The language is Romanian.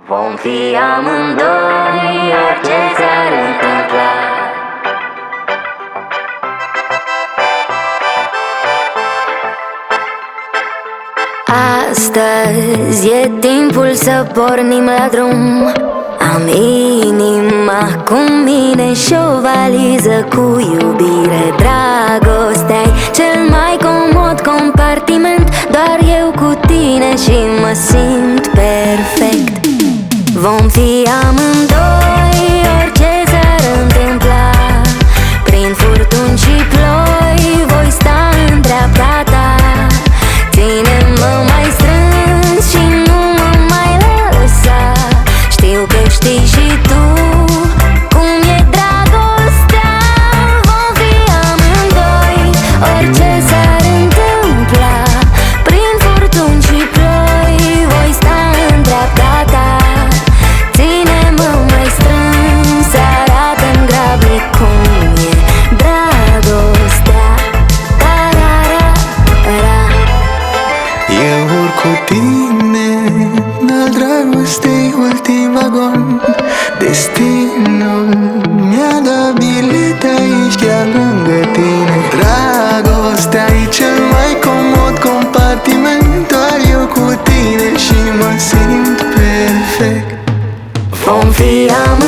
Vom fi amândoi orice s-ar întâmpla. Astăzi e timpul să pornim la drum. Am inima cu mine și o valiză cu iubire. Dragostea-i cel mai comod compartiment. Doar eu cu tine și mă simt perfect. Vom fi amândoi orice s-ar întâmpla. Prin furtuni și ploi voi sta în dreapta ta. Ține-mă mai strâns și nu mă mai lăsa. Știu că știi și tu cum e dragostea. Vom fi amândoi orice s-ar întâmpla. Prin furtuni și ploi voi sta în dreapta ta. Ține-mă mai strâns, arată-mi grabnic cum e dragostea. Ta-ra-ra-ra. Eu urc cu tine n-al dragostei ultim vagon. Destinul mi-a dat bilete aici chiar lângă tine. Dragostea-i cel mai comod compartiment. Doar eu cu tine și mă simt perfect. Vom fi amândoi